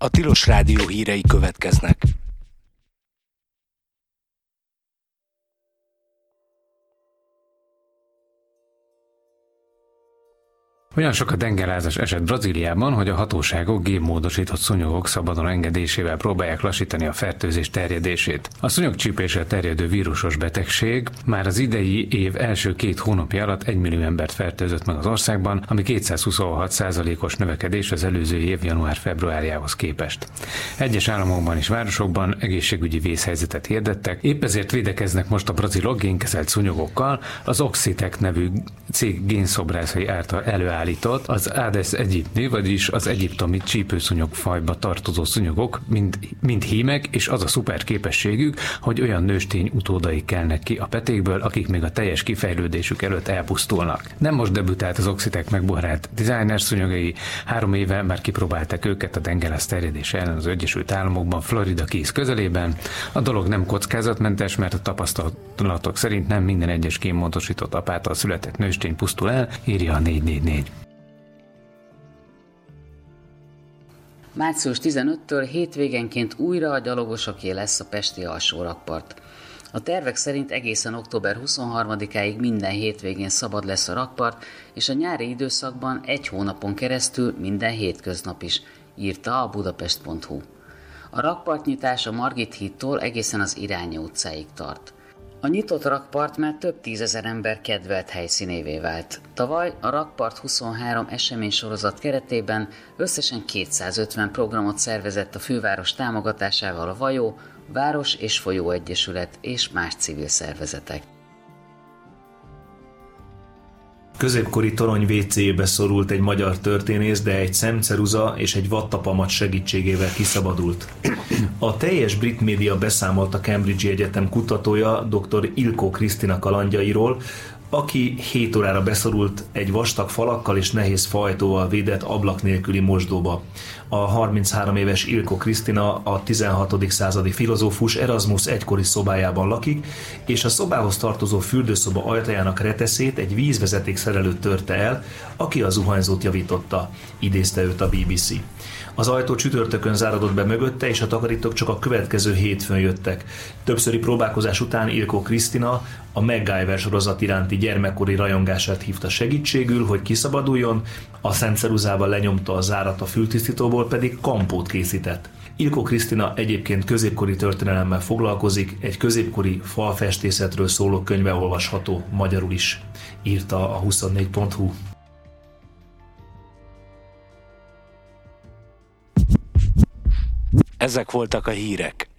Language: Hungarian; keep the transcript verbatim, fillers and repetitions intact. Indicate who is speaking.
Speaker 1: A Tilos Rádió hírei következnek.
Speaker 2: Olyan sok a tengerlázas eset Brazíliában, hogy a hatóságok génmódosított szúnyogok szabadon engedésével próbálják lassítani a fertőzés terjedését. A szúnyogcsípéssel terjedő vírusos betegség már az idei év első két hónapja alatt egymillió embert fertőzött meg az országban, ami kétszázhuszonhat százalékos növekedés az előző év január-februárjához képest. Egyes államokban és városokban egészségügyi vészhelyzetet hirdettek, épp ezért védekeznek most a brazilok génkezelt szúnyogokkal, az Oxitec nevű cég génszobrászai által előállított az Aedes aegypti, vagyis az egyiptomi csípőszúnyogfajba tartozó szúnyogok, mind, mind hímek, és az a szuper képességük, hogy olyan nőstény utódai kelnek ki a petékből, akik még a teljes kifejlődésük előtt elpusztulnak. Nem most debütált az Oxitec megbohrált designer szúnyogai, három éve már kipróbálták őket a tengerláz terjedése ellen az Egyesült Államokban, Florida Keys közelében. A dolog nem kockázatmentes, mert a tapasztalatok szerint nem minden egyes génmódosított apától született nőstény pusztul el, írja a négy négy négy.
Speaker 3: március tizenötödikétől hétvégenként újra a gyalogosoké lesz a pesti alsórakpart. A tervek szerint egészen október huszonharmadikáig minden hétvégén szabad lesz a rakpart, és a nyári időszakban egy hónapon keresztül minden hétköznap is, írta a budapest pont hu. A rakpartnyitás a Margit hídtól egészen az Irányi utcáig tart. A nyitott rakpart már több tízezer ember kedvelt helyszínévé vált. Tavaly a Rakpart huszonhárom eseménysorozat keretében összesen kétszázötven programot szervezett a főváros támogatásával a Vajó, Város és Folyó Egyesület és más civil szervezetek.
Speaker 4: Középkori torony vécéjébe szorult egy magyar történész, de egy szemceruza és egy vattapamat segítségével kiszabadult. A teljes brit média beszámolt a Cambridge Egyetem kutatója, dr. Ilkó Krisztina kalandjairól, aki hét órára beszorult egy vastag falakkal és nehéz fajtóval védett ablak nélküli mosdóba. A harminchárom éves Ilkó Krisztina a tizenhatodik századi filozófus Erasmus egykori szobájában lakik, és a szobához tartozó fürdőszoba ajtajának reteszét egy vízvezeték szerelő törte el, aki a zuhanyzót javította, idézte őt a bé bé cé. Az ajtó csütörtökön záródott be mögötte, és a takarítók csak a következő hétfőn jöttek. Többszöri próbálkozás után Ilkó Krisztina a MacGyver sorozat iránti gyermekkori rajongását hívta segítségül, hogy kiszabaduljon, a szemceruzával lenyomta a zárat a fültisztítóból, pedig kampót készített. Ilkó Krisztina egyébként középkori történelemmel foglalkozik, egy középkori falfestészetről szóló könyve olvasható magyarul is, írta a huszonnégy pont hu.
Speaker 1: Ezek voltak a hírek.